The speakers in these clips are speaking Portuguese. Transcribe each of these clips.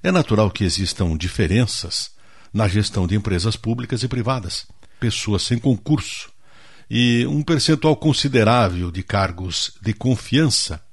É natural que existam diferenças na gestão de empresas públicas e privadas, pessoas sem concurso e um percentual considerável de cargos de confiança,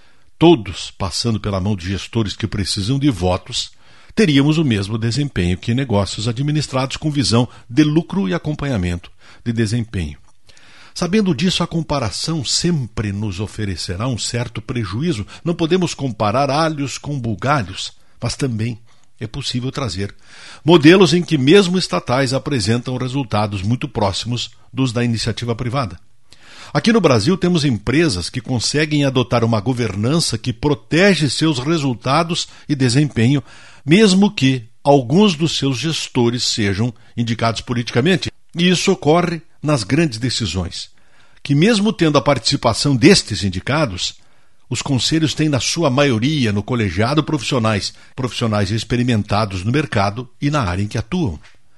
todos passando pela mão de gestores que precisam de votos, teríamos o mesmo desempenho que negócios administrados com visão de lucro e acompanhamento de desempenho. Sabendo disso, a comparação sempre nos oferecerá um certo prejuízo. Não podemos comparar alhos com bugalhos, mas também é possível trazer modelos em que mesmo estatais apresentam resultados muito próximos dos da iniciativa privada. Aqui no Brasil temos empresas que conseguem adotar uma governança que protege seus resultados e desempenho, mesmo que alguns dos seus gestores sejam indicados politicamente. E isso ocorre nas grandes decisões, que mesmo tendo a participação destes indicados, os conselhos têm na sua maioria no colegiado profissionais experimentados no mercado e na área em que atuam.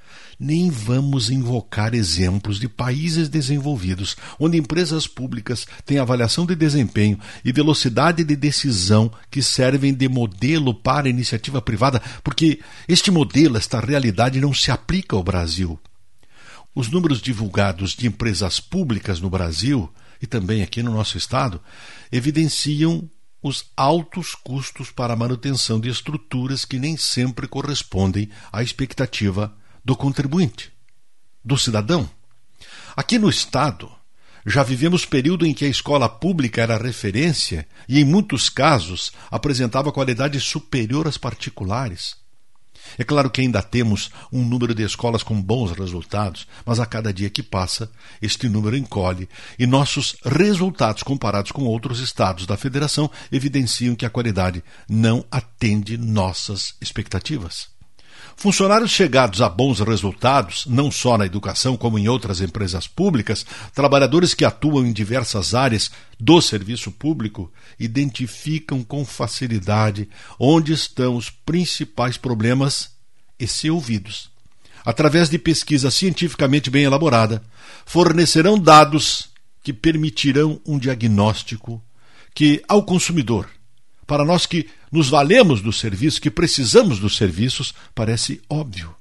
Nem vamos invocar exemplos de países desenvolvidos, onde empresas públicas têm avaliação de desempenho e velocidade de decisão que servem de modelo para a iniciativa privada, porque este modelo, esta realidade não se aplica ao Brasil. Os números divulgados de empresas públicas no Brasil e também aqui no nosso estado evidenciam os altos custos para a manutenção de estruturas que nem sempre correspondem à expectativa do contribuinte, do cidadão. Aqui no estado, já vivemos período em que a escola pública era referência e, em muitos casos, apresentava qualidade superior às particulares. É claro que ainda temos um número de escolas com bons resultados, mas a cada dia que passa, este número encolhe e nossos resultados comparados com outros estados da federação evidenciam que a qualidade não atende nossas expectativas. Funcionários chegados a bons resultados, não só na educação como em outras empresas públicas, trabalhadores que atuam em diversas áreas do serviço público, identificam com facilidade onde estão os principais problemas e, se ouvidos, através de pesquisa cientificamente bem elaborada, fornecerão dados que permitirão um diagnóstico que, ao consumidor, para nós que nos valemos do serviço, que precisamos dos serviços, parece óbvio.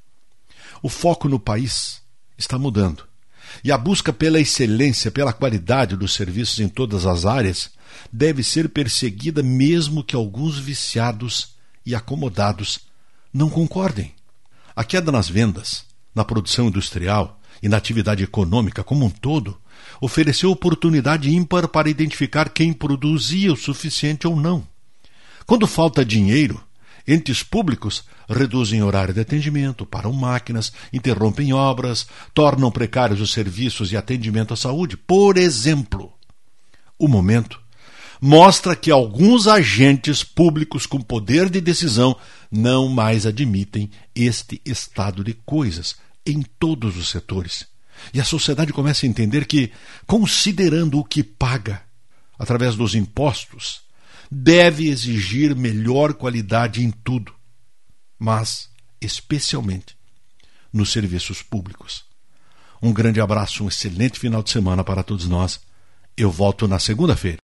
O foco no país está mudando. E a busca pela excelência, pela qualidade dos serviços em todas as áreas, deve ser perseguida mesmo que alguns viciados e acomodados não concordem. A queda nas vendas, na produção industrial e na atividade econômica como um todo, ofereceu oportunidade ímpar para identificar quem produzia o suficiente ou não. Quando falta dinheiro, entes públicos reduzem horário de atendimento, param máquinas, interrompem obras, tornam precários os serviços e atendimento à saúde. Por exemplo, o momento mostra que alguns agentes públicos com poder de decisão não mais admitem este estado de coisas em todos os setores. E a sociedade começa a entender que, considerando o que paga através dos impostos, deve exigir melhor qualidade em tudo, mas especialmente nos serviços públicos. Um grande abraço, um excelente final de semana para todos nós. Eu volto na segunda-feira.